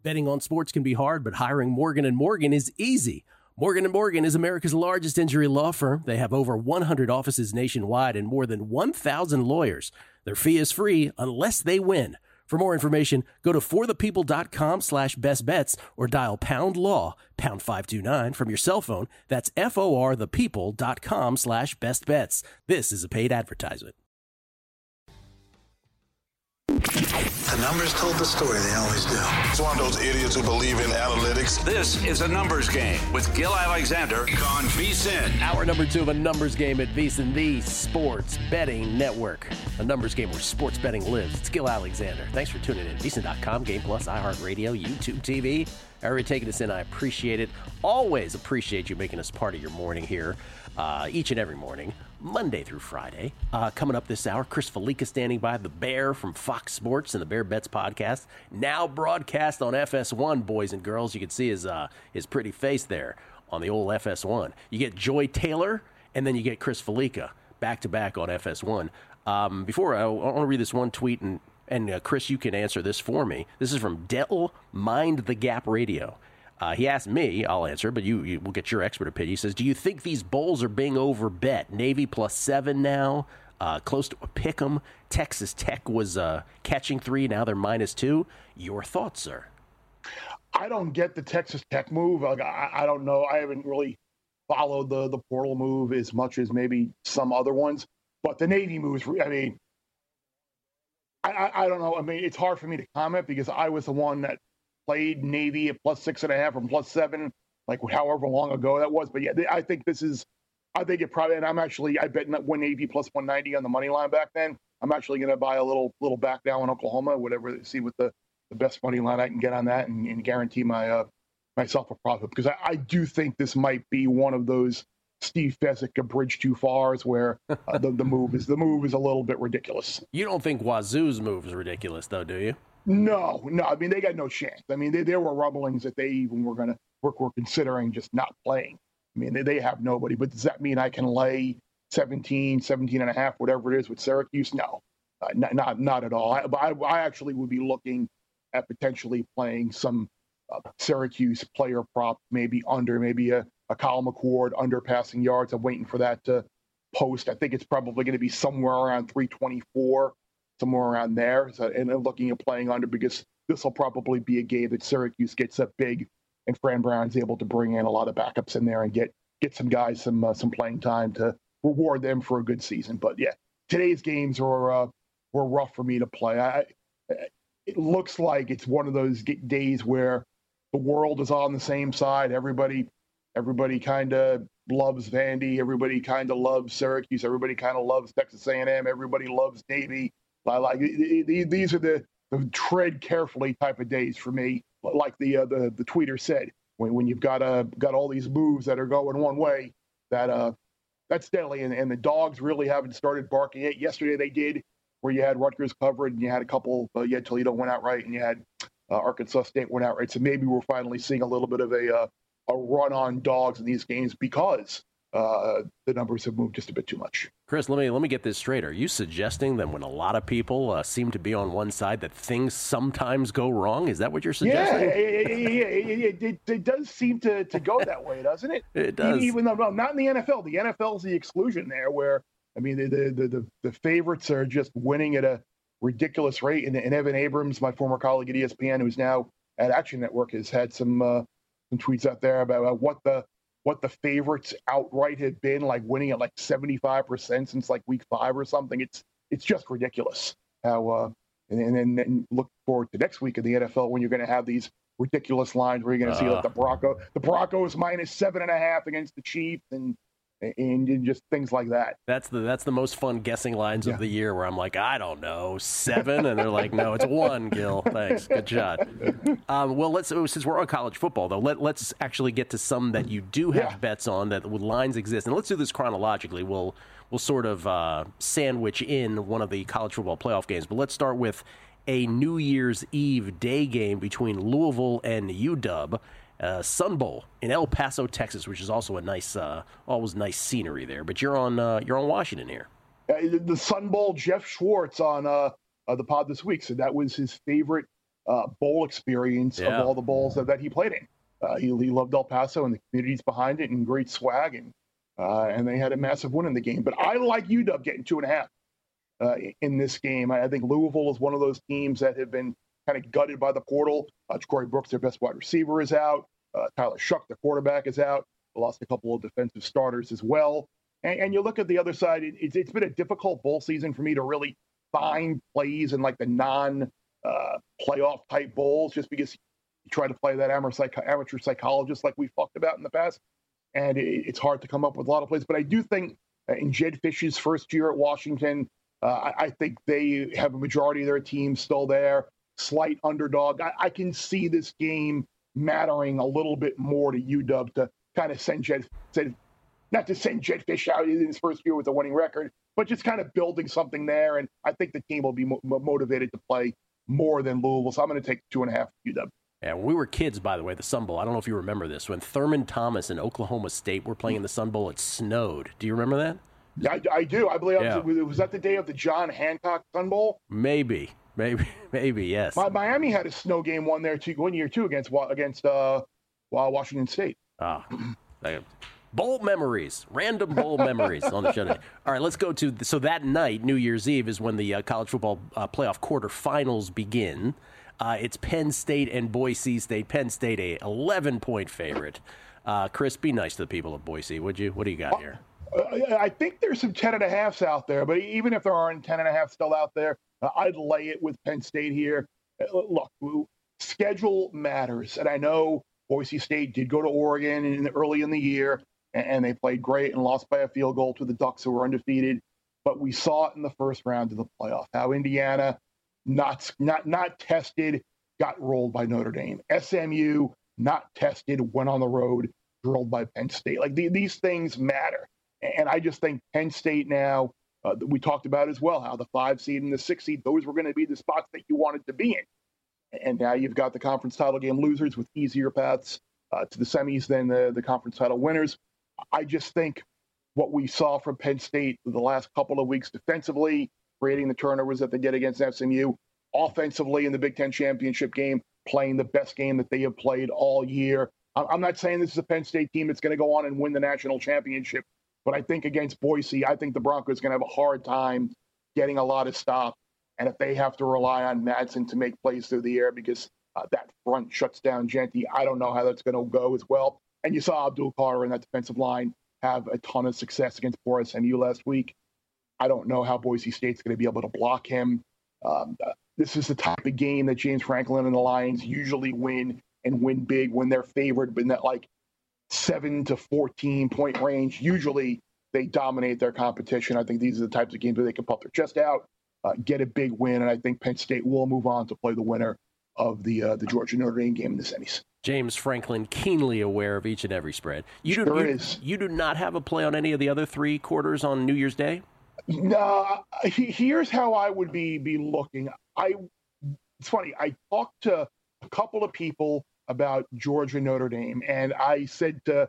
Betting on sports can be hard, but hiring Morgan & Morgan is easy. Morgan & Morgan is America's largest injury law firm. They have over 100 offices nationwide and more than 1,000 lawyers. Their fee is free unless they win. For more information, go to forthepeople.com/bestbets or dial pound law, pound 529 from your cell phone. That's forthepeople.com/bestbets. This is a paid advertisement. The numbers told the story, they always do. It's one of those idiots who believe in analytics. This is A Numbers Game with Gil Alexander on VSiN. Hour number 2 of A Numbers Game at VSiN, the Sports Betting Network. A numbers game where sports betting lives. It's Gil Alexander. Thanks for tuning in. VSiN.com, Game Plus, iHeartRadio, YouTube TV. Everybody taking us in, I appreciate it. Always appreciate you making us part of your morning here, each and every morning, Monday through Friday. Coming up this hour, Chris Felica standing by, the Bear from Fox Sports and the Bear Bets podcast, now broadcast on FS1, boys and girls. You can see his pretty face there on the old FS1. You get Joy Taylor, and then you get Chris Felica back-to-back on FS1. Before, I want to read this one tweet, and Chris, you can answer this for me. This is from Del Mind the Gap Radio. He asked me, I'll answer, but you will get your expert opinion. He says, do you think these bowls are being overbet? Navy +7 now, close to a pick'em. Texas Tech was catching 3, now they're -2. Your thoughts, sir? I don't get the Texas Tech move. Like, I don't know. I haven't really followed the portal move as much as maybe some other ones. But the Navy moves, I mean, I don't know. I mean, it's hard for me to comment because I was the one that played Navy at +6.5 and +7, like however long ago that was. But yeah, I think it probably, and I bet when Navy +190 on the money line back then. I'm actually going to buy a little back now in Oklahoma, whatever, see what the best money line I can get on that and guarantee myself a profit. Because I do think this might be one of those Steve Fezzik a bridge too far where the move is a little bit ridiculous. You don't think Wazoo's move is ridiculous, though, do you? No. I mean, they got no chance. I mean, there were rumblings that they even were considering just not playing. I mean, they have nobody. But does that mean I can lay 17.5, whatever it is with Syracuse? No, not at all. I actually would be looking at potentially playing some Syracuse player prop, maybe a Kyle McCord under passing yards. I'm waiting for that to post. I think it's probably going to be somewhere around 324, somewhere around there. So, and I'm looking at playing under because this will probably be a game that Syracuse gets up big, and Fran Brown's able to bring in a lot of backups in there and get some guys some playing time to reward them for a good season. But yeah, today's games were rough for me to play. It looks like it's one of those days where the world is on the same side. Everybody kind of loves Vandy. Everybody kind of loves Syracuse. Everybody kind of loves Texas A&M. Everybody loves Navy. Like these are the tread carefully type of days for me. Like the tweeter said, when you've got all these moves that are going one way, that's deadly. And the dogs really haven't started barking yet. Yesterday they did, where you had Rutgers covered and you had a couple. You had Toledo went outright and you had Arkansas State went outright. So maybe we're finally seeing a little bit of a run on dogs in these games because the numbers have moved just a bit too much. Chris, let me get this straight. Are you suggesting that when a lot of people seem to be on one side, that things sometimes go wrong? Is that what you're suggesting? Yeah, it does seem to go that way, doesn't it? It does. Even though not in the NFL. The NFL is the exclusion there, where I mean the favorites are just winning at a ridiculous rate. And Evan Abrams, my former colleague at ESPN, who's now at Action Network, has had some tweets out there about what the favorites outright have been, like winning at like 75% since like week 5 or something. It's just ridiculous how and then look forward to next week in the NFL when you're going to have these ridiculous lines where you're going to see like the Broncos -7.5 against the Chiefs and just things like that. That's the most fun guessing lines of the year, where I'm like, I don't know, 7, and they're like, no, it's 1. Gil, thanks, good shot. Well, since we're on college football though, let's actually get to some that you do have bets on that with lines exist, and let's do this chronologically. We'll sort of sandwich in one of the college football playoff games, but let's start with a New Year's Eve day game between Louisville and UW. Sun Bowl in El Paso, Texas, which is also a nice, always nice scenery there. But you're on Washington here. The Sun Bowl, Jeff Schwartz on the pod this week said that was his favorite bowl experience of all the bowls that he played in. He loved El Paso and the communities behind it, and great swag, and they had a massive win in the game. But I like UW getting 2.5 in this game. I think Louisville is one of those teams that have been kind of gutted by the portal. Corey Brooks, their best wide receiver, is out. Tyler Shuck, the quarterback, is out. They lost a couple of defensive starters as well. And you look at the other side, it's been a difficult bowl season for me to really find plays in like the non-playoff type bowls, just because you try to play that amateur psychologist like we talked about in the past. And it's hard to come up with a lot of plays. But I do think in Jedd Fisch's first year at Washington, I think they have a majority of their team still there. Slight underdog. I can see this game mattering a little bit more to UW to kind of not to send Jedd Fisch out in his first year with a winning record, but just kind of building something there. And I think the team will be motivated to play more than Louisville. So I'm going to take 2.5 UW. Yeah, when we were kids, by the way, the Sun Bowl, I don't know if you remember this, when Thurman Thomas and Oklahoma State were playing in the Sun Bowl, it snowed. Do you remember that? Yeah, I do. I believe was that the day of the John Hancock Sun Bowl? Maybe, yes. Miami had a snow game one year too against Washington State. Bowl memories, random bowl memories on the show today. All right, let's go to, so that night, New Year's Eve, is when the college football playoff quarterfinals begin. It's Penn State and Boise State. Penn State, a 11-point favorite. Chris, be nice to the people of Boise, would you? What do you got here? I think there's some 10.5s out there, but even if there aren't 10.5 still out there, I'd lay it with Penn State here. Look, schedule matters, and I know Boise State did go to Oregon early in the year, and they played great and lost by a field goal to the Ducks, who were undefeated. But we saw it in the first round of the playoff, how Indiana, not tested, got rolled by Notre Dame. SMU, not tested, went on the road, drilled by Penn State. Like these things matter. And I just think Penn State now, we talked about as well, how the 5 seed and the 6 seed, those were going to be the spots that you wanted to be in. And now you've got the conference title game losers with easier paths to the semis than the conference title winners. I just think what we saw from Penn State the last couple of weeks defensively, creating the turnovers that they did against SMU, offensively in the Big Ten championship game, playing the best game that they have played all year. I'm not saying this is a Penn State team that's going to go on and win the national championship, but I think against Boise, I think the Broncos are going to have a hard time getting a lot of stops. And if they have to rely on Madsen to make plays through the air because that front shuts down Genty, I don't know how that's going to go as well. And you saw Abdul Carter and that defensive line have a ton of success against poor SMU last week. I don't know how Boise State's going to be able to block him. This is the type of game that James Franklin and the Lions usually win, and win big when they're favored, but in that like 7 to 14 point range. Usually they dominate their competition. I think these are the types of games where they can puff their chest out, get a big win, and I think Penn State will move on to play the winner of the Georgia Notre Dame game in the semis. James Franklin, keenly aware of each and every spread. You do not have a play on any of the other 3 quarters on New Year's Day? No. Here's how I would be looking. It's funny. I talked to a couple of people about Georgia Notre Dame, and I said to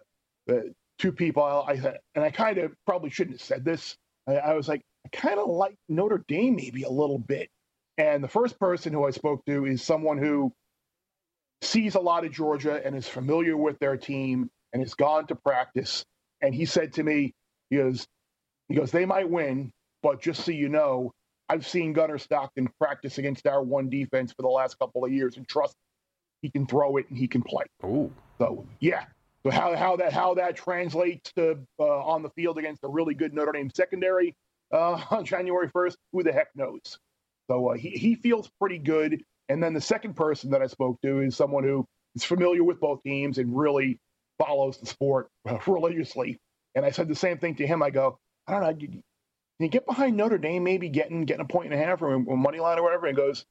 2 people, I kind of probably shouldn't have said this. I was like, I kind of like Notre Dame maybe a little bit. And the first person who I spoke to is someone who sees a lot of Georgia and is familiar with their team and has gone to practice. And he said to me, he goes, they might win, but just so you know, I've seen Gunnar Stockton practice against our one defense for the last couple of years, and trust he can throw it and he can play. Ooh. So yeah. So how that translates to on the field against a really good Notre Dame secondary on January 1st, who the heck knows? So he feels pretty good. And then the second person that I spoke to is someone who is familiar with both teams and really follows the sport religiously. And I said the same thing to him. I go, I don't know, can you get behind Notre Dame, maybe getting a 1.5 or a money line or whatever? And he goes,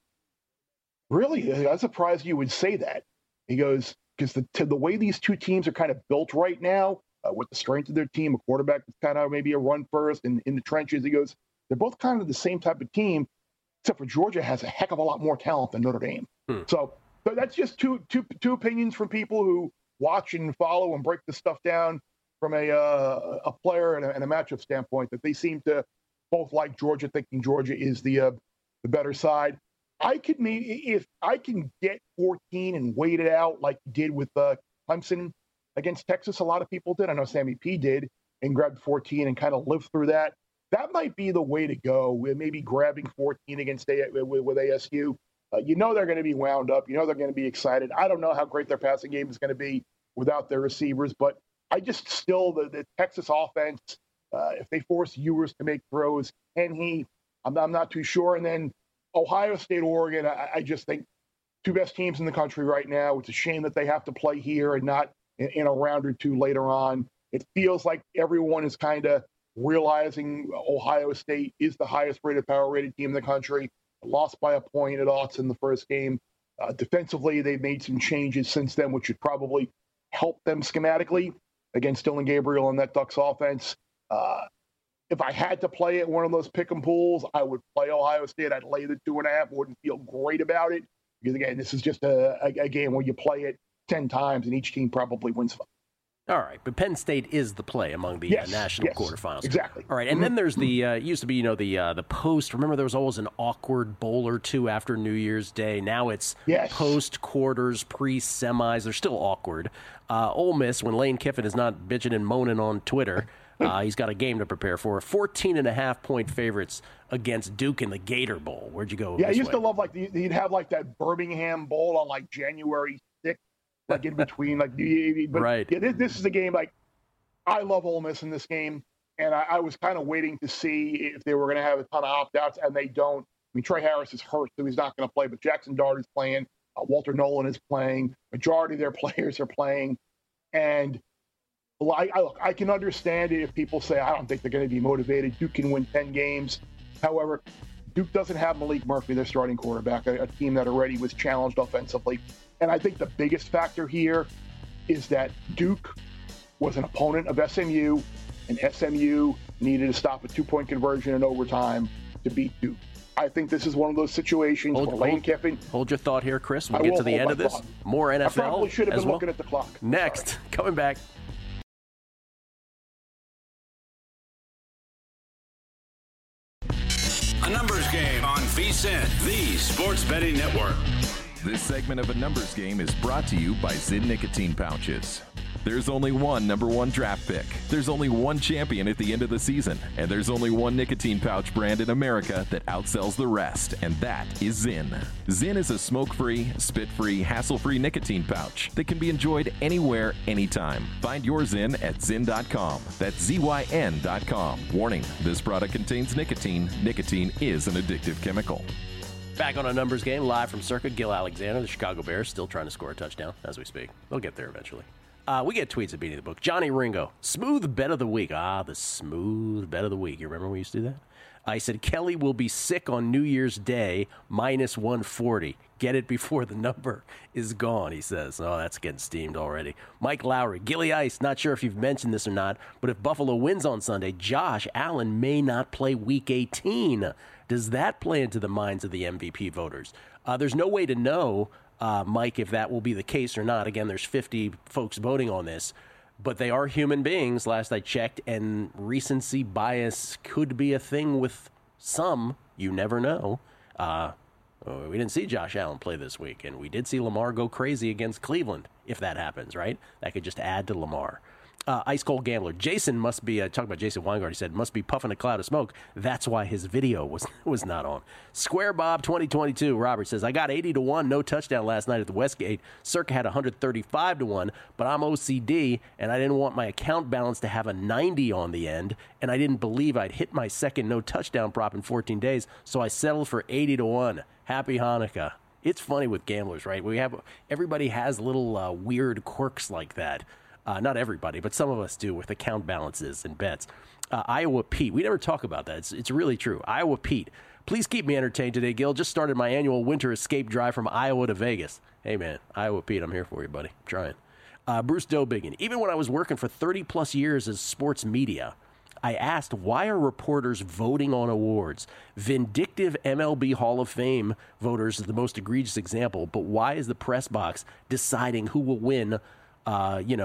really? I'm surprised you would say that. He goes, because the way these 2 teams are kind of built right now, with the strength of their team, a quarterback that's kind of maybe a run first and in the trenches, he goes, they're both kind of the same type of team, except for Georgia has a heck of a lot more talent than Notre Dame. So that's just two opinions from people who watch and follow and break this stuff down from a player and a matchup standpoint, that they seem to both like Georgia, thinking Georgia is the better side. if I can get 14 and wait it out like you did with Clemson against Texas, a lot of people did. I know Sammy P did, and grabbed 14 and kind of lived through that. That might be the way to go. Maybe grabbing 14 against with ASU. They're going to be wound up. They're going to be excited. I don't know how great their passing game is going to be without their receivers, but I just still the Texas offense. If they force Ewers to make throws, can he? I'm not too sure. And then Ohio State, Oregon. I just think two best teams in the country right now. It's a shame that they have to play here and not in a round or two later on. It feels like everyone is kind of realizing Ohio State is the highest rated, power rated team in the country. Lost by a point at Autzen in the first game. Defensively, they've made some changes since then, which should probably help them schematically against Dillon Gabriel and that Ducks offense. If I had to play at one of those pick 'em pools, I would play Ohio State. I'd lay the 2.5. Wouldn't feel great about it because, again, this is just a game where you play it 10 times and each team probably wins 5. All right, but Penn State is the play among the national quarterfinals. Exactly. All right, and then there's the used to be the post. Remember, there was always an awkward bowl or two after New Year's Day. Now it's post quarters, pre semis. They're still awkward. Ole Miss, when Lane Kiffin is not bitching and moaning on Twitter, he's got a game to prepare for. 14.5-point favorites against Duke in the Gator Bowl. Where'd you go? Yeah, I used to love you'd have that Birmingham Bowl on January 6th. In between, right. Yeah, this is a game I love Ole Miss in this game, and I was kind of waiting to see if they were going to have a ton of opt-outs, and they don't. I mean, Trey Harris is hurt, so he's not going to play, but Jackson Dart is playing, Walter Nolan is playing, majority of their players are playing, and I can understand it if people say, I don't think they're going to be motivated. Duke can win 10 games. However, Duke doesn't have Malik Murphy, their starting quarterback, a team that already was challenged offensively. And I think the biggest factor here is that Duke was an opponent of SMU, and SMU needed to stop a 2-point conversion in overtime to beat Duke. I think this is one of those situations where Lane Kiffin... Hold your thought here, Chris. We'll get to the end of this. More NFL. I probably should have been looking at the clock. Next, coming back. A numbers game on VSiN, the sports betting network. This segment of A Numbers Game is brought to you by Zyn nicotine pouches. There's only one number one draft pick. There's only one champion at the end of the season. And there's only one nicotine pouch brand in America that outsells the rest, and that is Zyn. Zyn is a smoke-free, spit-free, hassle-free nicotine pouch that can be enjoyed anywhere, anytime. Find your Zyn at Zyn.com. That's ZYN.com. Warning, this product contains nicotine. Nicotine is an addictive chemical. Back on A Numbers Game, live from Circa. Gil Alexander, the Chicago Bears, still trying to score a touchdown as we speak. They'll get there eventually. We get tweets at Beating the Book. Johnny Ringo, smooth bet of the week. The smooth bet of the week. You remember we used to do that? I said, Kelly will be sick on New Year's Day, minus 140. Get it before the number is gone, he says. Oh, that's getting steamed already. Mike Lowry, Gilly Ice, not sure if you've mentioned this or not, but if Buffalo wins on Sunday, Josh Allen may not play Week 18. Does that play into the minds of the MVP voters? There's no way to know, Mike, if that will be the case or not. Again, there's 50 folks voting on this, but they are human beings, last I checked, and recency bias could be a thing with some. You never know. We didn't see Josh Allen play this week, and we did see Lamar go crazy against Cleveland, if that happens, right? That could just add to Lamar. Ice Cold Gambler. Jason must be, talking about Jason Weingart, he said, must be puffing a cloud of smoke. That's why his video was not on. Square Bob 2022, Robert says, I got 80-1, no touchdown last night at the Westgate. Circa had 135-1, but I'm OCD, and I didn't want my account balance to have a 90 on the end, and I didn't believe I'd hit my second no touchdown prop in 14 days, so I settled for 80-1. Happy Hanukkah. It's funny with gamblers, right? Everybody has little weird quirks like that. Not everybody, but some of us do with account balances and bets. Iowa Pete, we never talk about that. It's really true. Iowa Pete, please keep me entertained today, Gil. Just started my annual winter escape drive from Iowa to Vegas. Hey, man, Iowa Pete, I'm here for you, buddy. I'm trying. Bruce Dobiggin, even when I was working for 30-plus years as sports media, I asked, why are reporters voting on awards? Vindictive MLB Hall of Fame voters is the most egregious example, but why is the press box deciding who will win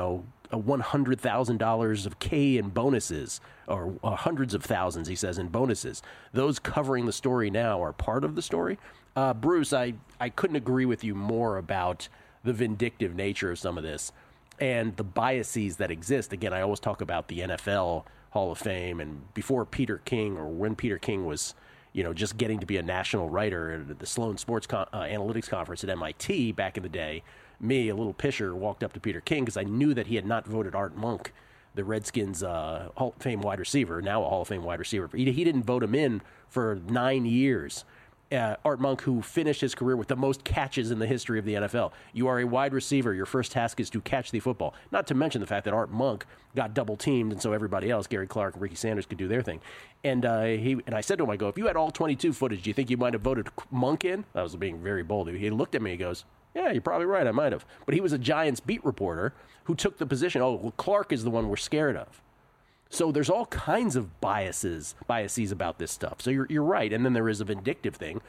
$100,000 of K in bonuses, or hundreds of thousands, he says, in bonuses. Those covering the story now are part of the story. Bruce, I couldn't agree with you more about the vindictive nature of some of this and the biases that exist. Again, I always talk about the NFL Hall of Fame, and before Peter King, or when Peter King was, just getting to be a national writer at the Sloan Sports Analytics Conference at MIT back in the day, me, a little pisher, walked up to Peter King because I knew that he had not voted Art Monk, the Redskins Hall of Fame wide receiver, now a Hall of Fame wide receiver. He didn't vote him in for 9 years. Art Monk, who finished his career with the most catches in the history of the NFL. You are a wide receiver. Your first task is to catch the football. Not to mention the fact that Art Monk got double-teamed, and so everybody else, Gary Clark and Ricky Sanders, could do their thing. And I said to him, I go, if you had all 22 footage, do you think you might have voted Monk in? I was being very bold. He looked at me, he goes, yeah, you're probably right, I might have. But he was a Giants beat reporter who took the position, Clark is the one we're scared of. So there's all kinds of biases about this stuff. So you're right. And then there is a vindictive thing.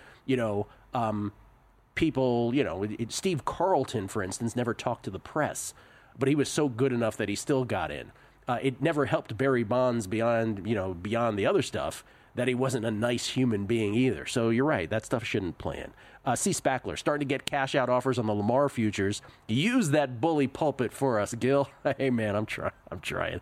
People, Steve Carlton, for instance, never talked to the press, but he was so good enough that he still got in. It never helped Barry Bonds beyond the other stuff that he wasn't a nice human being either. So you're right. That stuff shouldn't play in. C. Spackler, starting to get cash-out offers on the Lamar futures. Use that bully pulpit for us, Gil. Hey, man, I'm trying.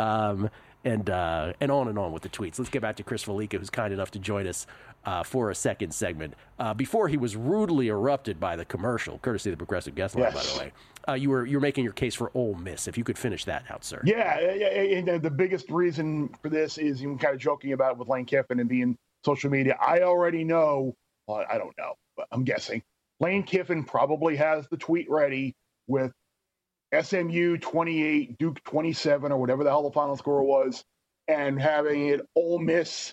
And on with the tweets. Let's get back to Chris Fallica, who's kind enough to join us for a second segment. Before he was rudely erupted by the commercial, courtesy of the Progressive Guest Line, by the way. You were making your case for Ole Miss. If you could finish that out, sir. Yeah. And the biggest reason for this is you kind of joking about it with Lane Kiffin and being social media. I already know. Well, I don't know, but I'm guessing Lane Kiffin probably has the tweet ready with SMU 28, Duke 27, or whatever the hell the final score was, and having it Ole Miss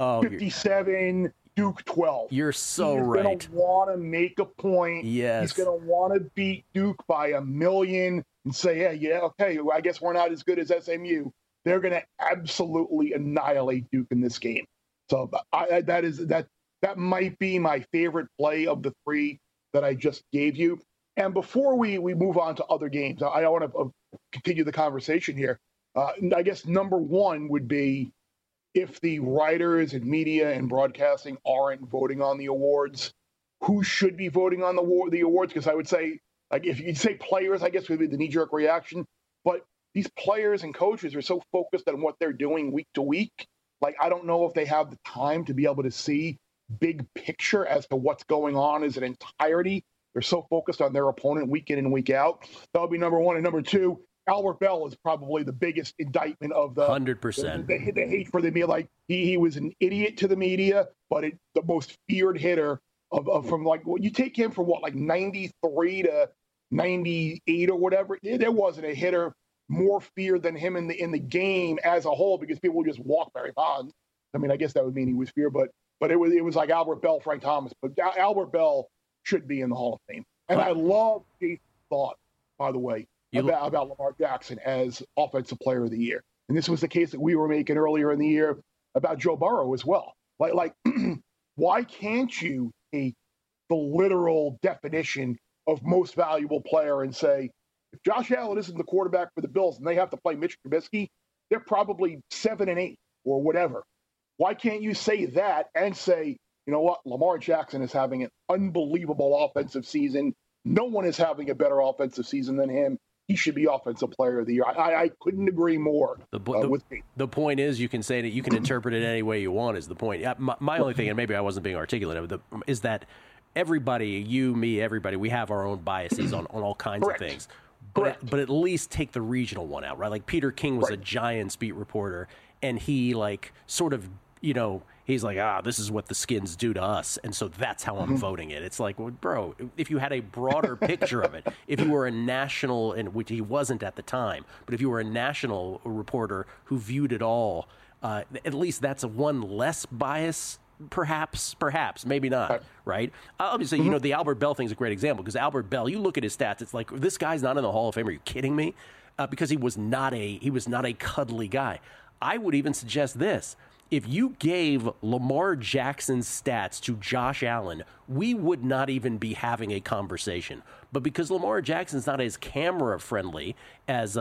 57, Duke 12. You're so right. He's going to want to make a point. Yes. He's going to want to beat Duke by 1,000,000 and say, yeah, okay, I guess we're not as good as SMU. They're going to absolutely annihilate Duke in this game. So that might be my favorite play of the three that I just gave you. And before we move on to other games, I want to continue the conversation here. I guess number one would be if the writers and media and broadcasting aren't voting on the awards, who should be voting on the awards? Because I would say, like, if you say players, I guess would be the knee-jerk reaction. But these players and coaches are so focused on what they're doing week to week. Like, I don't know if they have the time to be able to see big picture as to what's going on as an entirety. They're so focused on their opponent week in and week out. That would be number one. And number two, Albert Bell is probably the biggest indictment of the 100%. The hate for the media. Like he was an idiot to the media, but the most feared hitter from you take him from 93 to 98 or whatever. There wasn't a hitter more feared than him in the game as a whole because people would just walk Barry Bonds. I mean, I guess that would mean he was feared, but it was like Albert Bell, Frank Thomas. But Albert Bell should be in the Hall of Fame. And I love Jason's thought, by the way, about Lamar Jackson as Offensive Player of the Year. And this was the case that we were making earlier in the year about Joe Burrow as well. Like why can't you take the literal definition of most valuable player and say, if Josh Allen isn't the quarterback for the Bills and they have to play Mitch Trubisky, they're probably 7-8 or whatever. Why can't you say that and say, you know what, Lamar Jackson is having an unbelievable offensive season. No one is having a better offensive season than him. He should be Offensive Player of the Year. I couldn't agree more with me. The point is, you can say that you can interpret it any way you want is the point. My only thing, and maybe I wasn't being articulate, is that everybody, you, me, everybody, we have our own biases on all kinds of things. But at least take the regional one out, right? Like Peter King was a Giants beat reporter, and he he's like, this is what the Skins do to us, and so that's how I'm voting it. It's like, well, bro, if you had a broader picture of it, if you were a national, and which he wasn't at the time, but if you were a national reporter who viewed it all, at least that's one less bias, perhaps, maybe not, right? Obviously, the Albert Bell thing is a great example, because Albert Bell, you look at his stats, it's like, this guy's not in the Hall of Fame. Are you kidding me? Because he was not a cuddly guy. I would even suggest this. if you gave Lamar Jackson's stats to Josh Allen, we would not even be having a conversation. But because Lamar Jackson's not as camera-friendly as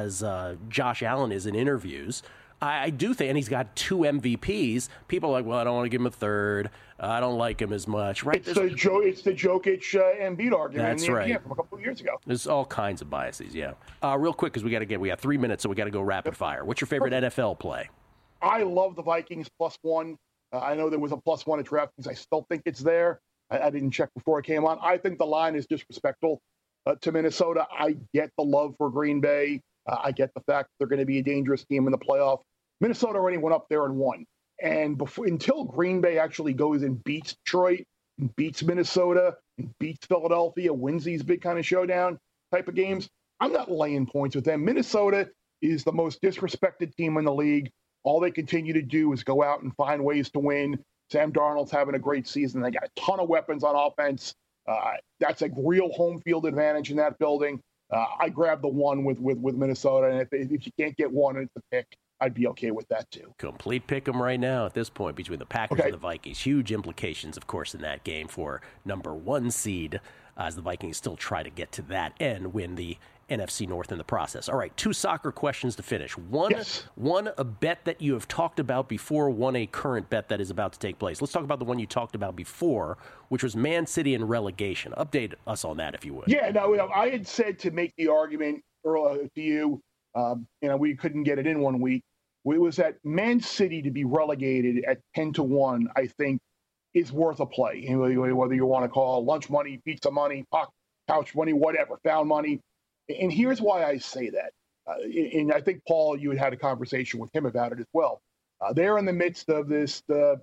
Josh Allen is in interviews, I do think, and he's got 2 MVPs, people are like, well, I don't want to give him a third. I don't like him as much. Right? It's the Jokic Embiid argument. That's right. From a couple of years ago. There's all kinds of biases, yeah. Real quick, because we got 3 minutes, so we got to go rapid fire. What's your favorite NFL play? I love the Vikings +1. I know there was a +1 at DraftKings. I still think it's there. I didn't check before it came on. I think the line is disrespectful to Minnesota. I get the love for Green Bay. I get the fact they're going to be a dangerous team in the playoff. Minnesota already went up there and won. And until Green Bay actually goes and beats Detroit, and beats Minnesota, and beats Philadelphia, wins these big kind of showdown type of games, I'm not laying points with them. Minnesota is the most disrespected team in the league. All they continue to do is go out and find ways to win. Sam Darnold's having a great season. They got a ton of weapons on offense. That's a real home field advantage in that building. I grabbed the 1 with Minnesota, and if you can't get 1 and it's a pick, I'd be okay with that too. Complete pick 'em right now at this point between the Packers and the Vikings. Huge implications, of course, in that game for number 1 seed as the Vikings still try to get to that and win the NFC North in the process. All right, 2 soccer questions to finish. One, a bet that you have talked about before, 1, a current bet that is about to take place. Let's talk about the one you talked about before, which was Man City and relegation. Update us on that, if you would. Yeah, no, I had said to make the argument earlier to you, we couldn't get it in 1 week. It was that Man City to be relegated at 10-1, I think, is worth a play. Whether you want to call lunch money, pizza money, couch money, whatever, found money. And here's why I say that. And I think, Paul, you had a conversation with him about it as well. They're in the midst of this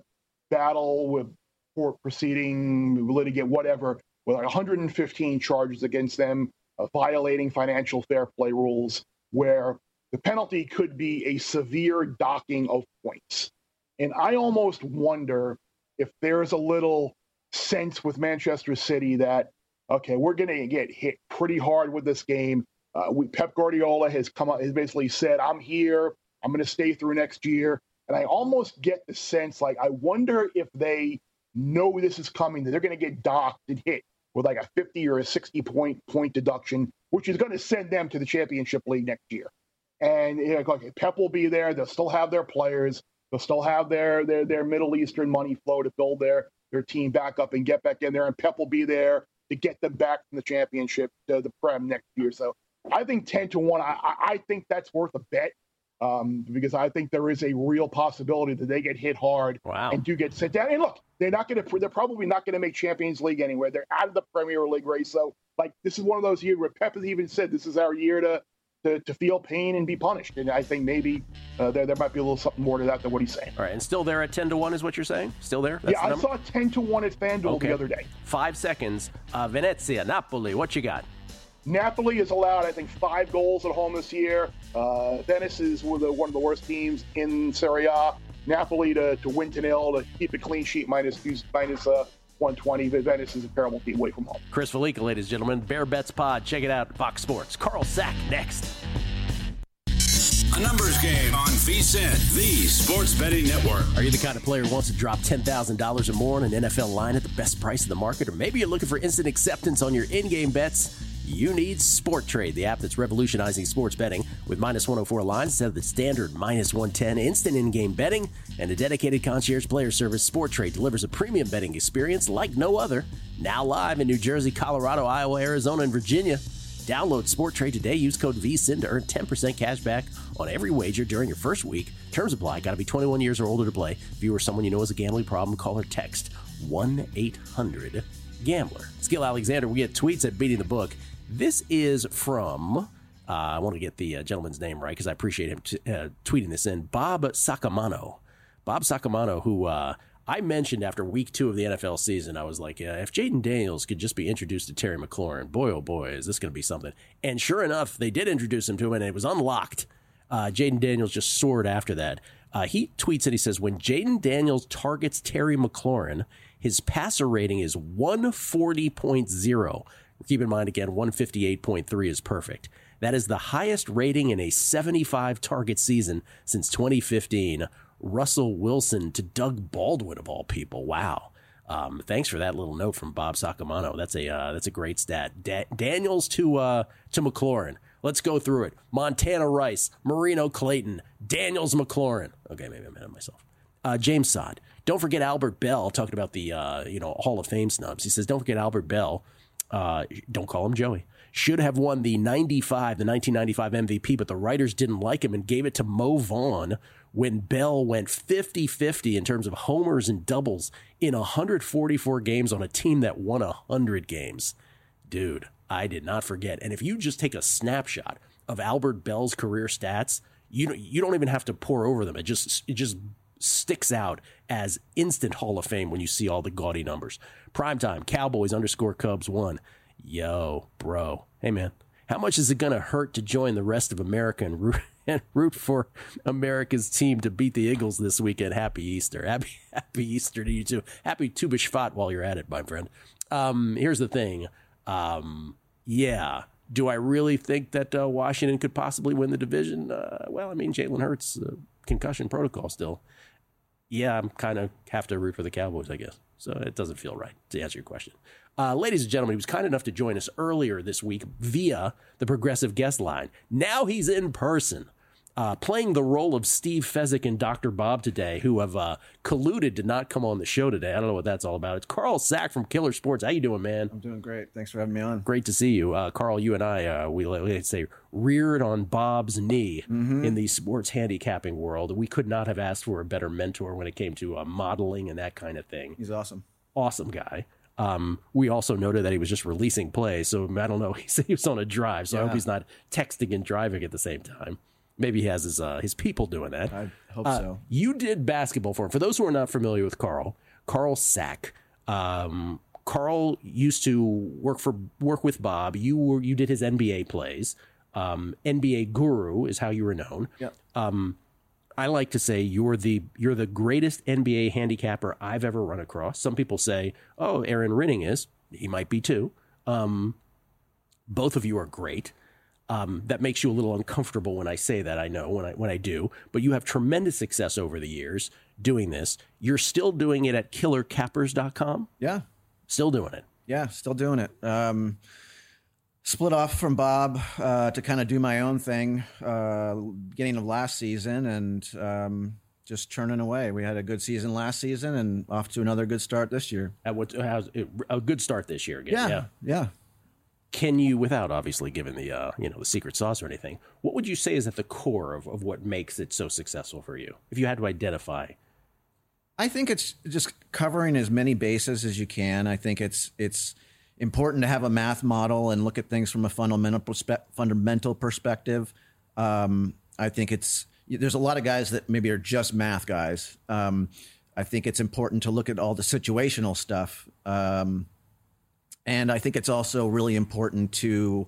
battle with court proceeding, litigate, whatever, with like 115 charges against them, violating financial fair play rules, where the penalty could be a severe docking of points. And I almost wonder if there's a little sense with Manchester City that, okay, we're going to get hit pretty hard with this game. Pep Guardiola has basically said, I'm here. I'm going to stay through next year. And I almost get the sense, like, I wonder if they know this is coming, that they're going to get docked and hit with like a 50 or a 60 point deduction, which is going to send them to the Championship League next year. And okay, Pep will be there. They'll still have their players. They'll still have their Middle Eastern money flow to build their team back up and get back in there. And Pep will be there to get them back from the Championship to the Prem next year. So I think 10-1, I think that's worth a bet because I think there is a real possibility that they get hit hard and do get sent down. And look, they're probably not going to make Champions League anyway. They're out of the Premier League race. So like, this is one of those years where Pep has even said, this is our year to feel pain and be punished. And I think maybe there might be a little something more to that than what he's saying. All right, and still there at 10-1 is what you're saying? Still there? That's I saw 10-1 at FanDuel the other day. 5 seconds. Venezia, Napoli, what you got? Napoli has allowed, I think, 5 goals at home this year. Venice is one of the worst teams in Serie A. Napoli to win 2-0, to keep a clean sheet minus 120. Venice is a terrible team away from home. Chris Felica, ladies and gentlemen, Bear Bets Pod. Check it out, Fox Sports. Carl Sack next. A numbers game on VSiN, the sports betting network. Are you the kind of player who wants to drop $10,000 or more on an NFL line at the best price in the market? Or maybe you're looking for instant acceptance on your in-game bets? You need SportTrade, the app that's revolutionizing sports betting with -104 lines instead of the standard -110, instant in-game betting, and a dedicated concierge player service. SportTrade delivers a premium betting experience like no other. Now live in New Jersey, Colorado, Iowa, Arizona, and Virginia. Download SportTrade today. Use code VSiN to earn 10% cash back on every wager during your first week. Terms apply. Got to be 21 years or older to play. If you or someone you know has a gambling problem, call or text 1-800-GAMBLER. Skill Alexander, we get tweets at Beating the Book. This is from, I want to get the gentleman's name right because I appreciate him tweeting this in, Bob Sacamano. Bob Sacamano, who I mentioned after week 2 of the NFL season, I was like, if Jaden Daniels could just be introduced to Terry McLaurin, boy, oh boy, is this going to be something. And sure enough, they did introduce him to him, and it was unlocked. Jaden Daniels just soared after that. He tweets and he says, when Jaden Daniels targets Terry McLaurin, his passer rating is 140.0. Keep in mind, again, 158.3 is perfect. That is the highest rating in a 75 target season since 2015. Russell Wilson to Doug Baldwin of all people. Wow. Thanks for that little note from Bob Sacamano. That's a great stat. Daniels to McLaurin. Let's go through it. Montana Rice, Marino Clayton, Daniels McLaurin. Okay, maybe I'm ahead of myself. James Sod. Don't forget Albert Bell, talking about the Hall of Fame snubs. He says, don't forget Albert Bell. Don't call him Joey. Should have won the 1995 MVP, but the writers didn't like him and gave it to Mo Vaughn when Bell went 50-50 in terms of homers and doubles in 144 games on a team that won 100 games. Dude, I did not forget. And if you just take a snapshot of Albert Bell's career stats, you don't even have to pour over them. It just sticks out as instant Hall of Fame when you see all the gaudy numbers. Primetime, Cowboys _Cubs 1. Yo, bro. Hey, man, how much is it going to hurt to join the rest of America and root for America's team to beat the Eagles this weekend? Happy Easter. Happy Easter to you, too. Happy Tu B'Shvat while you're at it, my friend. Here's the thing. Yeah. Do I really think that Washington could possibly win the division? Well, I mean, Jalen Hurts, concussion protocol still. Yeah, I'm kind of have to root for the Cowboys, I guess. So it doesn't feel right, to answer your question. Ladies and gentlemen, he was kind enough to join us earlier this week via the Progressive Guest Line. Now he's in person, playing the role of Steve Fezzik and Dr. Bob today, who have colluded to not come on the show today. I don't know what that's all about. It's Carl Sack from Killer Sports. How you doing, man? I'm doing great. Thanks for having me on. Great to see you. Carl, you and I, we say reared on Bob's knee in the sports handicapping world. We could not have asked for a better mentor when it came to modeling and that kind of thing. He's awesome. Awesome guy. We also noted that he was just releasing plays, so I don't know. He said he was on a drive, so I hope he's not texting and driving at the same time. Maybe he has his people doing that. I hope so. You did basketball for him. For those who are not familiar with Carl Sack, Carl used to work with Bob. You did his NBA plays. NBA guru is how you were known. Yep. I like to say you're the greatest NBA handicapper I've ever run across. Some people say, oh, Aaron Rinning is. He might be too. Both of you are great. That makes you a little uncomfortable when I say that, I know, when I do. But you have tremendous success over the years doing this. You're still doing it at killercappers.com? Yeah. Still doing it? Yeah, still doing it. Split off from Bob to kind of do my own thing beginning of last season and just churning away. We had a good season last season and off to another good start this year. How's a good start this year again? Yeah. Can you, without obviously giving the the secret sauce or anything, what would you say is at the core of what makes it so successful for you? If you had to identify. I think it's just covering as many bases as you can. I think it's important to have a math model and look at things from a fundamental perspective. I think there's a lot of guys that maybe are just math guys. I think it's important to look at all the situational stuff. And I think it's also really important to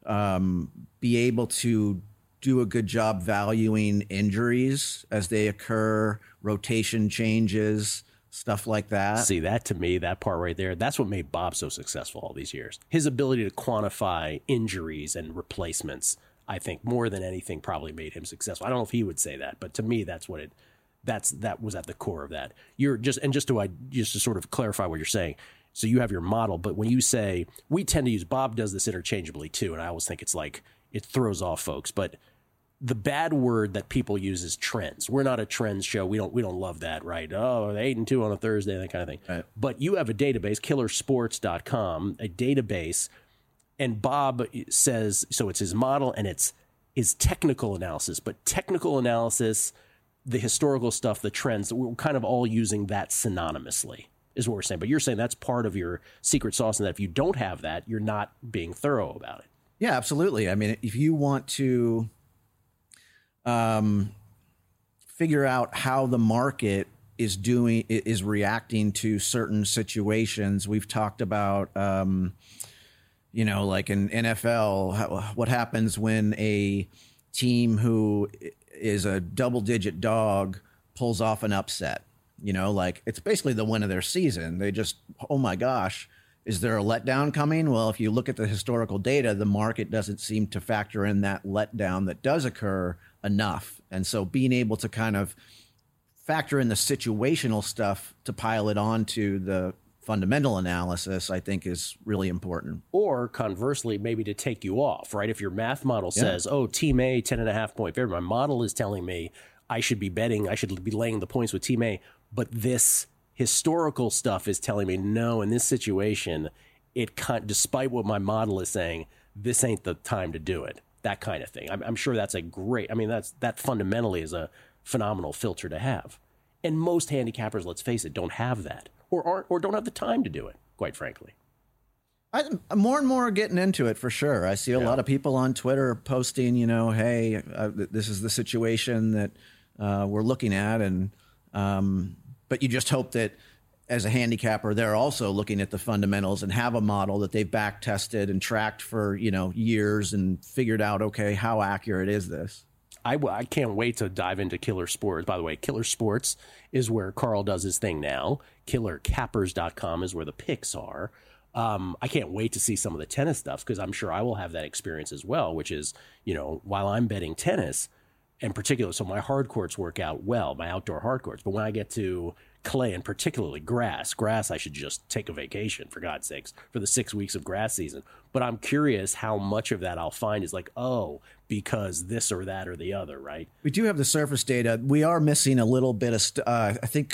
be able to do a good job valuing injuries as they occur, rotation changes, stuff like that. See, that to me, that part right there, that's what made Bob so successful all these years. His ability to quantify injuries and replacements, I think, more than anything probably made him successful. I don't know if he would say that, but to me, that was at the core of that. Just to sort of clarify what you're saying. So you have your model, but when you say, we tend to use, Bob does this interchangeably too, and I always think it's like, it throws off folks, but the bad word that people use is trends. We're not a trends show. We don't love that, right? Oh, 8-2 on a Thursday, that kind of thing. Right. But you have a database, killersports.com, a database, and Bob says, so it's his model and it's his technical analysis, but technical analysis, the historical stuff, the trends, we're kind of all using that synonymously, is what we're saying. But you're saying that's part of your secret sauce, and that if you don't have that, you're not being thorough about it. Yeah, absolutely. I mean, if you want to figure out how the market is reacting to certain situations, we've talked about, like in NFL, what happens when a team who is a double-digit dog pulls off an upset. It's basically the win of their season. They just, oh my gosh, is there a letdown coming? Well, if you look at the historical data, the market doesn't seem to factor in that letdown that does occur enough. And so being able to kind of factor in the situational stuff to pile it onto the fundamental analysis, I think is really important. Or conversely, maybe to take you off, right? If your math model says, oh, Team A, 10.5 point favorite, my model is telling me I should be betting, I should be laying the points with Team A, but this historical stuff is telling me, no, in this situation, despite what my model is saying, this ain't the time to do it. That kind of thing. I'm sure that's that fundamentally is a phenomenal filter to have. And most handicappers, let's face it, don't have that or don't have the time to do it, quite frankly. More and more are getting into it for sure. I see a lot of people on Twitter posting, hey, this is the situation that we're looking at. And but you just hope that as a handicapper, they're also looking at the fundamentals and have a model that they've back tested and tracked for, years and figured out, okay, how accurate is this? I can't wait to dive into Killer Sports. By the way, Killer Sports is where Carl does his thing now. KillerCappers.com is where the picks are. I can't wait to see some of the tennis stuff because I'm sure I will have that experience as well, which is, while I'm betting tennis in particular, so my hard courts work out well, my outdoor hard courts. But when I get to clay and particularly grass, I should just take a vacation, for God's sakes, for the 6 weeks of grass season. But I'm curious how much of that I'll find is like, oh, because this or that or the other, right? We do have the surface data. We are missing a little bit of, I think,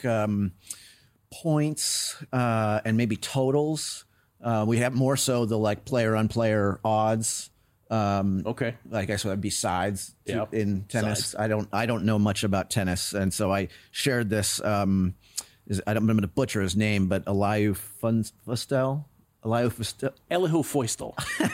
points and maybe totals. We have more so the player on player odds. Okay. I guess that'd be sides in tennis. Sides. I don't know much about tennis, and so I shared this. I'm going to butcher his name, but Elihu Foistel. Elihu Foistel.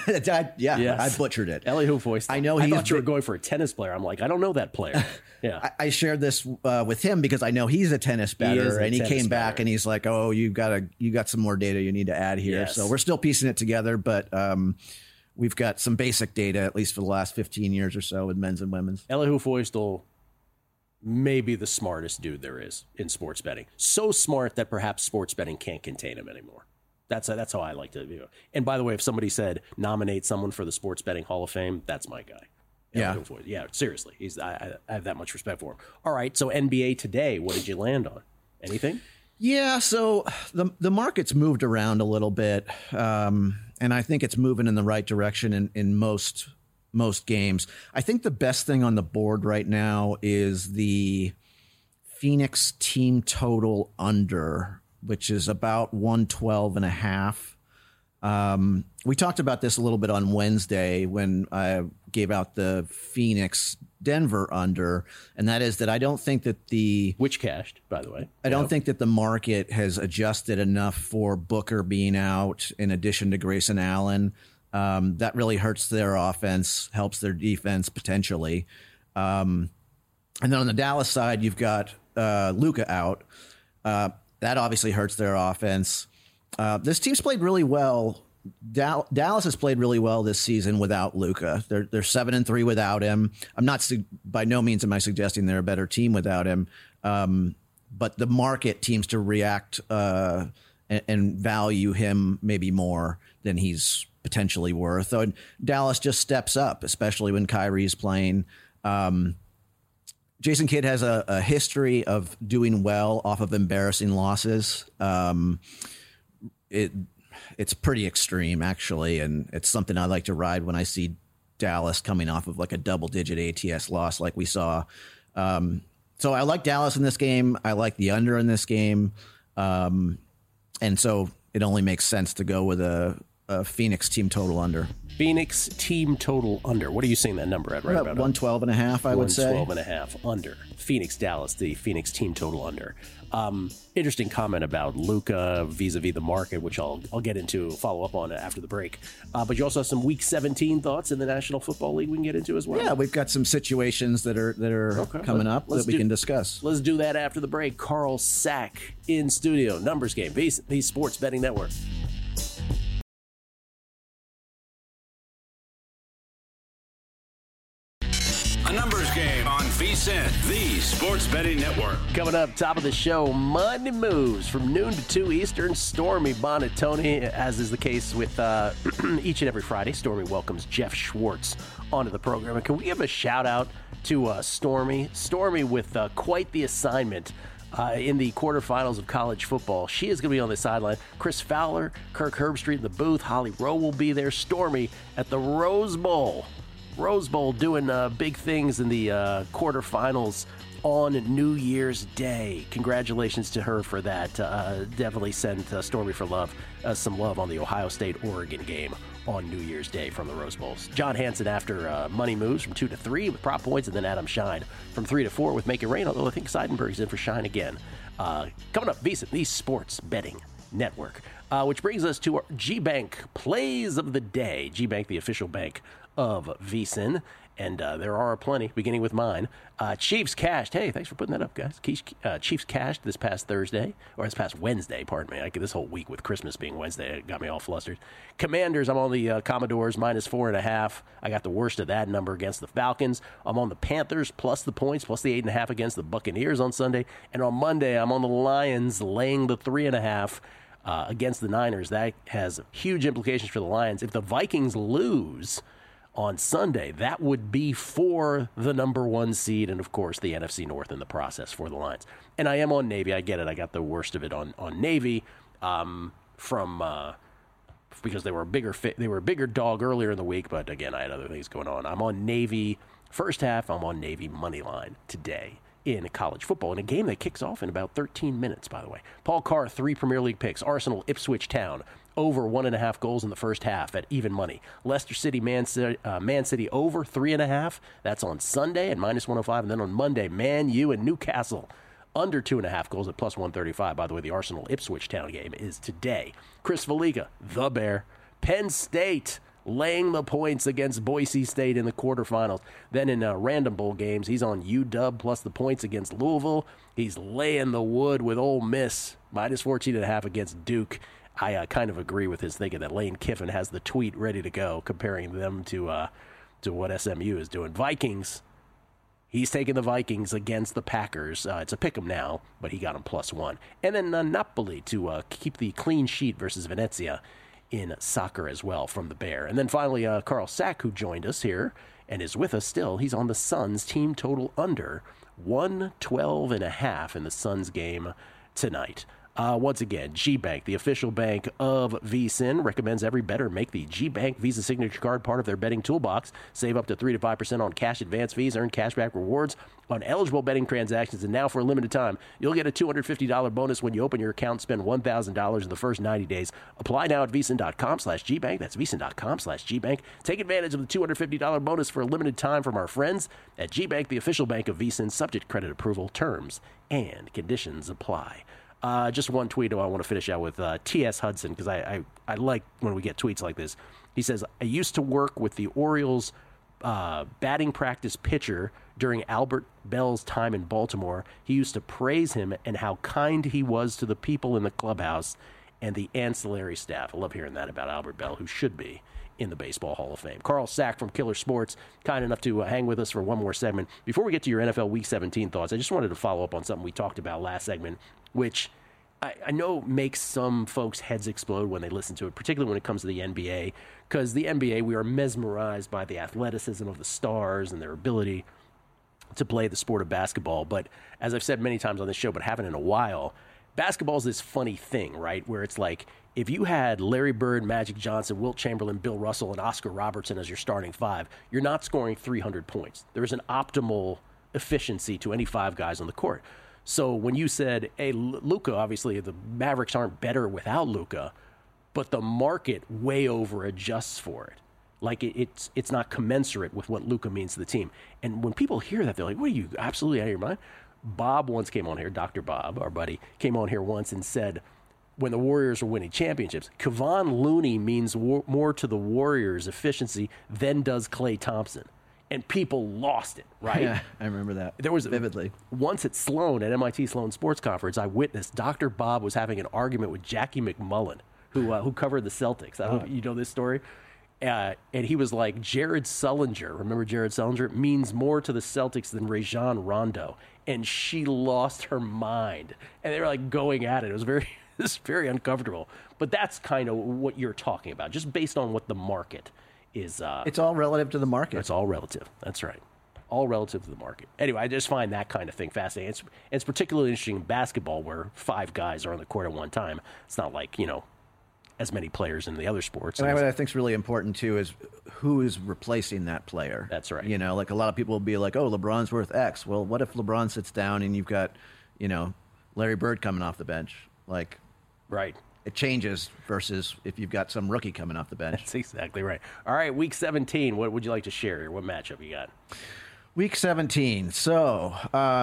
I butchered it. Elihu Foistel. I know. I thought you were going for a tennis player. I'm like, I don't know that player. Yeah. I shared this with him because I know he's a tennis bettor, and he came back and he's like, "Oh, you got some more data you need to add here." Yes. So we're still piecing it together, but we've got some basic data at least for the last 15 years or so with men's and women's. Elihu Foistel may be the smartest dude there is in sports betting. So smart that perhaps sports betting can't contain him anymore. That's how I like to view it. And by the way, if somebody said nominate someone for the Sports Betting Hall of Fame, that's my guy. Yeah, seriously. I have that much respect for him. All right, so NBA today, what did you land on? Anything? Yeah, so the market's moved around a little bit, and I think it's moving in the right direction in most games. I think the best thing on the board right now is the Phoenix team total under, which is about 112.5. We talked about this a little bit on Wednesday when I gave out the Phoenix Denver under, and that is that I don't think that which cashed, by the way. I don't think that the market has adjusted enough for Booker being out in addition to Grayson Allen. That really hurts their offense, helps their defense potentially. And then on the Dallas side, you've got Luka out. That obviously hurts their offense. This team's played really well. Dallas has played really well this season without Luka. They're 7-3 without him. By no means am I suggesting they're a better team without him. But the market seems to react and value him maybe more than he's potentially worth. So Dallas just steps up, especially when Kyrie's playing. Jason Kidd has a history of doing well off of embarrassing losses. It's pretty extreme, actually, and it's something I like to ride when I see Dallas coming off of like a double-digit ATS loss like we saw. So I like Dallas in this game. I like the under in this game. And so it only makes sense to go with a Phoenix team total under. Phoenix team total under. What are you seeing that number at right about? 112.5, I would say. 112.5 under. Phoenix, Dallas, the Phoenix team total under. Interesting comment about Luka vis-a-vis the market, which I'll get into, follow up on after the break. But you also have some Week 17 thoughts in the National Football League we can get into as well. Yeah, we've got some situations that are coming up that we can discuss. Let's do that after the break. Carl Sack in studio. Numbers Game, the Sports Betting Network. A numbers game on VSiN, the Sports Betting Network. Coming up, top of the show, Monday Moves from noon to 2 Eastern. Stormy Bonatoni, as is the case with each and every Friday. Stormy welcomes Jeff Schwartz onto the program. And can we give a shout out to Stormy. Stormy with quite the assignment in the quarterfinals of college football. She is going to be on the sideline. Chris Fowler, Kirk Herbstreit in the booth. Holly Rowe will be there. Stormy at the Rose Bowl. Rose Bowl doing big things in the quarterfinals on New Year's Day. Congratulations to her for that. Definitely send Stormy for love some love on the Ohio State-Oregon game on New Year's Day from the Rose Bowls. John Hansen after Money Moves from 2 to 3 with prop points, and then Adam Shine from 3 to 4 with Make It Rain, although I think Seidenberg's in for Shine again. Coming up, VSiN, the Sports Betting Network, which brings us to our G-Bank Plays of the Day. G-Bank, the official bank of VSiN. And there are plenty, beginning with mine. Chiefs cashed. Hey, thanks for putting that up, guys. Chiefs cashed this past Wednesday, pardon me. This whole week with Christmas being Wednesday, it got me all flustered. Commanders, I'm on the Commodores, -4.5. I got the worst of that number against the Falcons. I'm on the Panthers, plus the points, plus the 8.5 against the Buccaneers on Sunday. And on Monday, I'm on the Lions, laying the 3.5 against the Niners. That has huge implications for the Lions. If the Vikings lose on Sunday, that would be for the number 1 seed and, of course, the NFC North in the process for the Lions. And I am on Navy. I get it. I got the worst of it on Navy because they were a bigger dog earlier in the week, but, again, I had other things going on. I'm on Navy first half. I'm on Navy money line today in college football in a game that kicks off in about 13 minutes, by the way. Paul Carr, 3 Premier League picks. Arsenal, Ipswich Town, over 1.5 goals in the first half at even money. Leicester City, Man City over 3.5. That's on Sunday at -105. And then on Monday, Man U and Newcastle under 2.5 goals at +135. By the way, the Arsenal Ipswich Town game is today. Chris Valiga, the Bear. Penn State laying the points against Boise State in the quarterfinals. Then in random bowl games, he's on UW plus the points against Louisville. He's laying the wood with Ole Miss, -14.5 against Duke. I kind of agree with his thinking that Lane Kiffin has the tweet ready to go, comparing them to what SMU is doing. Vikings, he's taking the Vikings against the Packers. It's a pick 'em now, but he got him +1. And then Napoli to keep the clean sheet versus Venezia in soccer as well from the Bear. And then finally, Carl Sack, who joined us here and is with us still. He's on the Suns team total under 112.5 in the Suns game tonight. Once again, G-Bank, the official bank of VSiN, recommends every bettor make the G-Bank Visa Signature Card part of their betting toolbox. Save up to 3 to 5% on cash advance fees, earn cashback rewards on eligible betting transactions, and now for a limited time, you'll get a $250 bonus when you open your account and spend $1,000 in the first 90 days. Apply now at VSiN.com/GBank. That's VSiN.com/GBank. Take advantage of the $250 bonus for a limited time from our friends at G-Bank, the official bank of VSiN. Subject credit approval, terms and conditions apply. Just one tweet I want to finish out with T.S. Hudson, because I like when we get tweets like this. He says, I used to work with the Orioles batting practice pitcher during Albert Bell's time in Baltimore. He used to praise him and how kind he was to the people in the clubhouse and the ancillary staff. I love hearing that about Albert Bell, who should be in the Baseball Hall of Fame. Carl Sack from Killer Sports, kind enough to hang with us for one more segment. Before we get to your NFL Week 17 thoughts, I just wanted to follow up on something we talked about last segment, which I know makes some folks' heads explode when they listen to it, particularly when it comes to the NBA, because the NBA, we are mesmerized by the athleticism of the stars and their ability to play the sport of basketball. But as I've said many times on this show, but haven't in a while, basketball is this funny thing, right, where it's like if you had Larry Bird, Magic Johnson, Wilt Chamberlain, Bill Russell, and Oscar Robertson as your starting 5, you're not scoring 300 points. There is an optimal efficiency to any 5 guys on the court. So when you said, hey, Luka, obviously the Mavericks aren't better without Luka, but the market way over adjusts for it. Like it's not commensurate with what Luka means to the team. And when people hear that, they're like, what, are you absolutely out of your mind? Bob once came on here, Dr. Bob, our buddy, came on here once and said, when the Warriors were winning championships, Kevon Looney means more to the Warriors' efficiency than does Klay Thompson. And people lost it, right? Yeah, I remember that. There was vividly. Once at Sloan, at MIT Sloan Sports Conference, I witnessed Dr. Bob was having an argument with Jackie McMullen, who covered the Celtics. I don't know if you know this story. And he was like, Jared Sullinger, remember Jared Sullinger, means more to the Celtics than Rajon Rondo. And she lost her mind. And they were like going at it. It was very uncomfortable. But that's kind of what you're talking about, just based on what the market is. It's all relative to the market. It's all relative. That's right. all relative to the market. Anyway, I just find that kind of thing fascinating. It's particularly interesting in basketball where 5 guys are on the court at one time. It's not like, as many players in the other sports. And what I think is really important, too, is who is replacing that player. That's right. Like a lot of people will be like, oh, LeBron's worth X. Well, what if LeBron sits down and you've got, Larry Bird coming off the bench? Like, right. It changes versus if you've got some rookie coming off the bench. That's exactly right. All right, Week 17, what would you like to share here? What matchup you got? Week 17. So,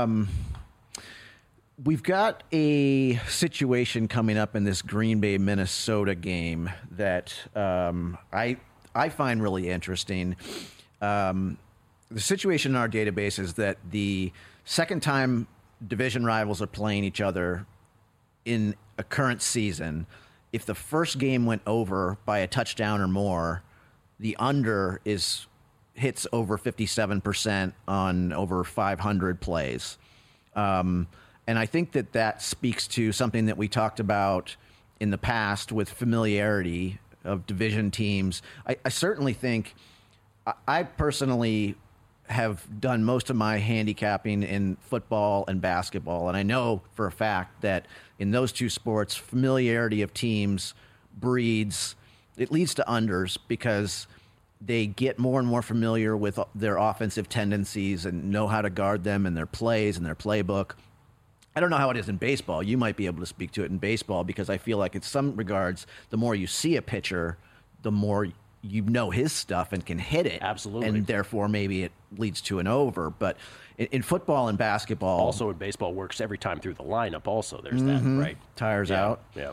we've got a situation coming up in this Green Bay, Minnesota game that I find really interesting. The situation in our database is that the second time division rivals are playing each other in a current season, if the first game went over by a touchdown or more, the under hits over 57% on over 500 plays. And I think that speaks to something that we talked about in the past with familiarity of division teams. I certainly think I personally have done most of my handicapping in football and basketball, and I know for a fact that in those two sports, familiarity of teams leads to unders because they get more and more familiar with their offensive tendencies and know how to guard them and their plays and their playbook. I don't know how it is in baseball. You might be able to speak to it in baseball because I feel like in some regards, the more you see a pitcher, the more you know his stuff and can hit it. Absolutely. And therefore maybe it leads to an over. But in football and basketball... Also in baseball works every time through the lineup also. There's that, right? Tires out. Yeah.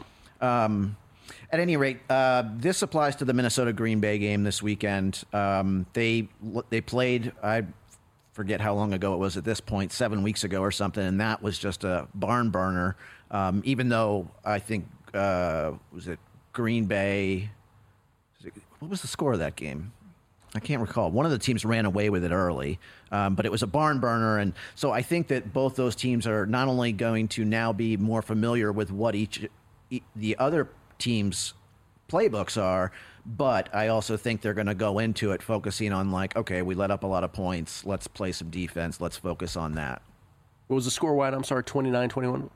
At any rate, this applies to the Minnesota-Green Bay game this weekend. They played, I forget how long ago it was at this point, 7 weeks ago or something, and that was just a barn burner, even though I think, was it Green Bay... What was the score of that game? I can't recall. One of the teams ran away with it early, but it was a barn burner. And so I think that both those teams are not only going to now be more familiar with what the other team's playbooks are, but I also think they're going to go into it focusing on like, okay, we let up a lot of points. Let's play some defense. Let's focus on that. What was the score, Wyatt? I'm sorry, 29-21?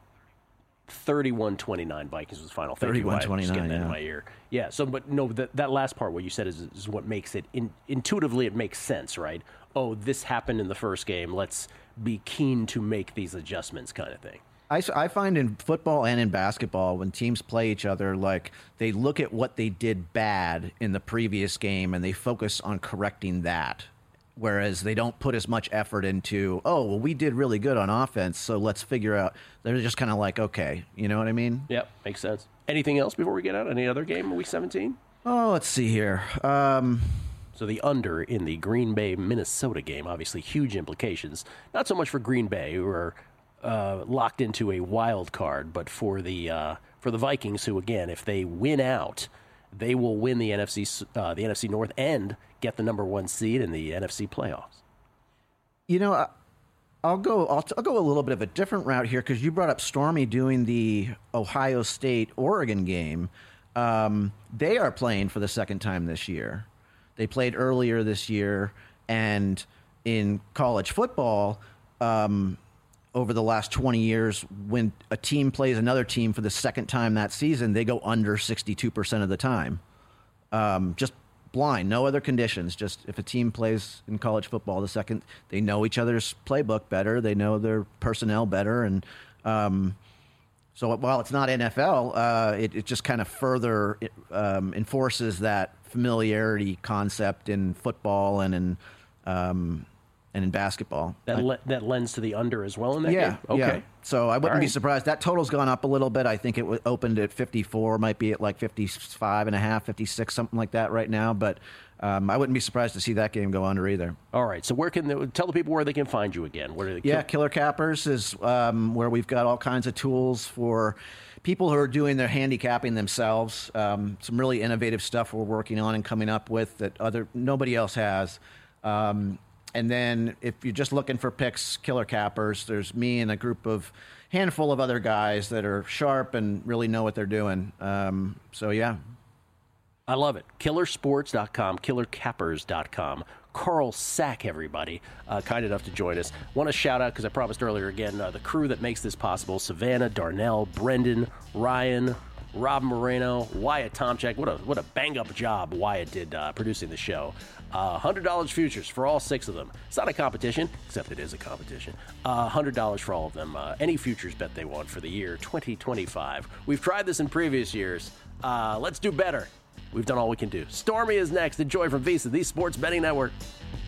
31-29 Vikings was the final. 31-29, getting that yeah. in my ear. Yeah, so, but no, that last part, what you said is what makes it, intuitively it makes sense, right? Oh, this happened in the first game. Let's be keen to make these adjustments kind of thing. I find in football and in basketball, when teams play each other, like they look at what they did bad in the previous game and they focus on correcting that. Whereas they don't put as much effort into, oh, well, we did really good on offense, so let's figure out. They're just kind of like, okay, you know what I mean? Yep, makes sense. Anything else before we get out? Any other game in Week 17? Oh, let's see here. So the under in the Green Bay, Minnesota game, obviously huge implications. Not so much for Green Bay, who are locked into a wild card, but for the Vikings, who, again, if they win out, they will win the NFC North and get the number 1 seed in the NFC playoffs. You know, I'll go a little bit of a different route here because you brought up Stormy doing the Ohio State-Oregon game. They are playing for the second time this year. They played earlier this year, and in college football, over the last 20 years, when a team plays another team for the second time that season, they go under 62% of the time. Just blind, no other conditions. Just if a team plays in college football the second, they know each other's playbook better, they know their personnel better, and so while it's not NFL, it just kind of further enforces that familiarity concept in football and in basketball. That lends to the under as well in that game? Okay. Yeah. So I wouldn't be surprised. That total's gone up a little bit. I think it opened at 54, might be at like 55.5, 56, something like that right now. But I wouldn't be surprised to see that game go under either. All right. So tell the people where they can find you again. Killer Cappers is where we've got all kinds of tools for people who are doing their handicapping themselves. Some really innovative stuff we're working on and coming up with that nobody else has. And then if you're just looking for picks, Killer Cappers, there's me and a handful of other guys that are sharp and really know what they're doing. So, yeah. I love it. Killersports.com, killercappers.com. Carl Sack, everybody, kind enough to join us. Want to shout out, because I promised earlier again, the crew that makes this possible: Savannah, Darnell, Brendan, Ryan, Rob Moreno, Wyatt Tomchak. What a bang-up job Wyatt did producing the show. $100 futures for all 6 of them. It's not a competition, except it is a competition. $100 for all of them. Any futures bet they want for the year 2025. We've tried this in previous years. Let's do better. We've done all we can do. Stormy is next. Enjoy from VSiN, the Sports Betting Network.